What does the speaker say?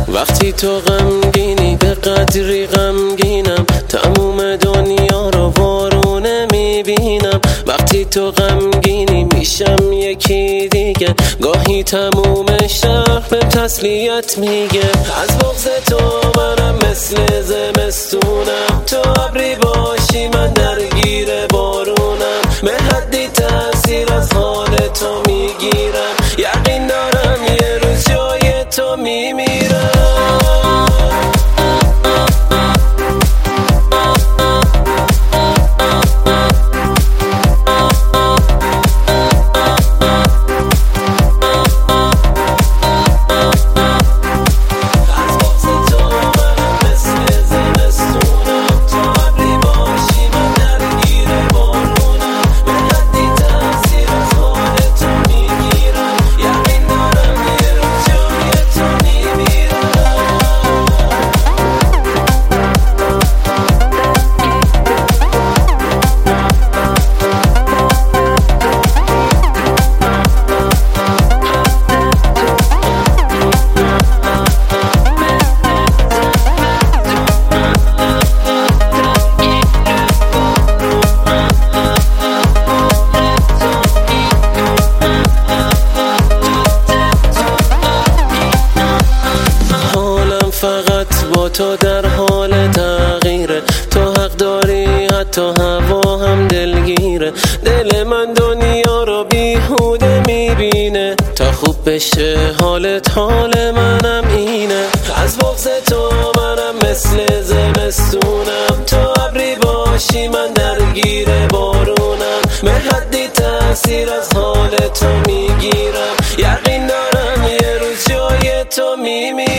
وقتی تو غمگینی به قدری غمگینم، تموم دنیا رو وارونه میبینم. وقتی تو غمگینی میشم یکی دیگه، گاهی تموم شهر به تسلیت میگه. از بغض تو منم مثل زمستونم، تو ابری باشی من درگیر بارونم. به حدی تاثیر از حال تو میگیرم، یقین دارم یه روز جای تو میمیرم. فقط با تو در حال تغییره، تو حق داری حتی هوا هم دلگیره. دل من دنیا رو بیهوده میبینه، تا خوب بشه حالت حال منم اینه. از بغض تو منم مثل زمستونم، تو ابری باشی من درگیر بارونم. به حدی تاثیر از حال تو میگیرم، یقین دارم یه روز جای تو میمیرم.